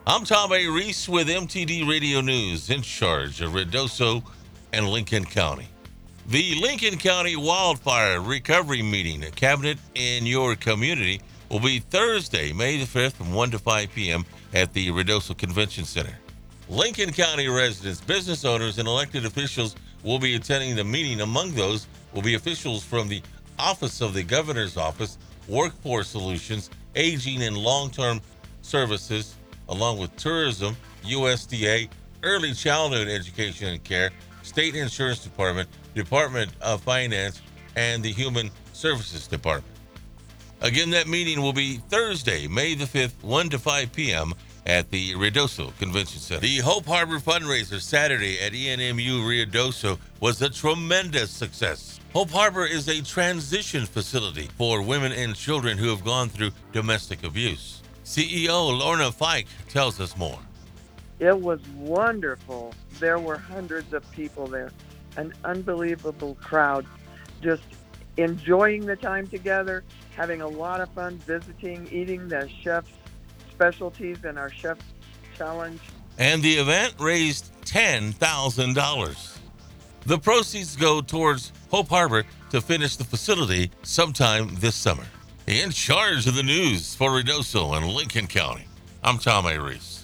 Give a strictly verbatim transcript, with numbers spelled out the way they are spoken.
I'm Tom A. Reese with M T D Radio News, in charge of Ruidoso and Lincoln County. The Lincoln County Wildfire Recovery Meeting, a cabinet in your community, will be Thursday, May the fifth from one to five p.m. at the Ruidoso Convention Center. Lincoln County residents, business owners, and elected officials will be attending the meeting. Among those will be officials from the Office of the Governor's Office, Workforce Solutions, Aging and Long-Term Services, along with Tourism, U S D A, Early Childhood Education and Care, State Insurance Department, Department of Finance, and the Human Services Department. Again, that meeting will be Thursday, May the fifth, one to five p.m. at the Ruidoso Convention Center. The Hope Harbor fundraiser Saturday at E N M U Ruidoso was a tremendous success. Hope Harbor is a transition facility for women and children who have gone through domestic abuse. C E O Lorna Fike tells us more. It was wonderful. There were hundreds of people there, an unbelievable crowd, just enjoying the time together, having a lot of fun, visiting, eating the chef's specialties and our chef challenge. And the event raised ten thousand dollars. The proceeds go towards Hope Harbor to finish the facility sometime this summer. In charge of the news for Ruidoso and Lincoln County, I'm Tom A. Reese.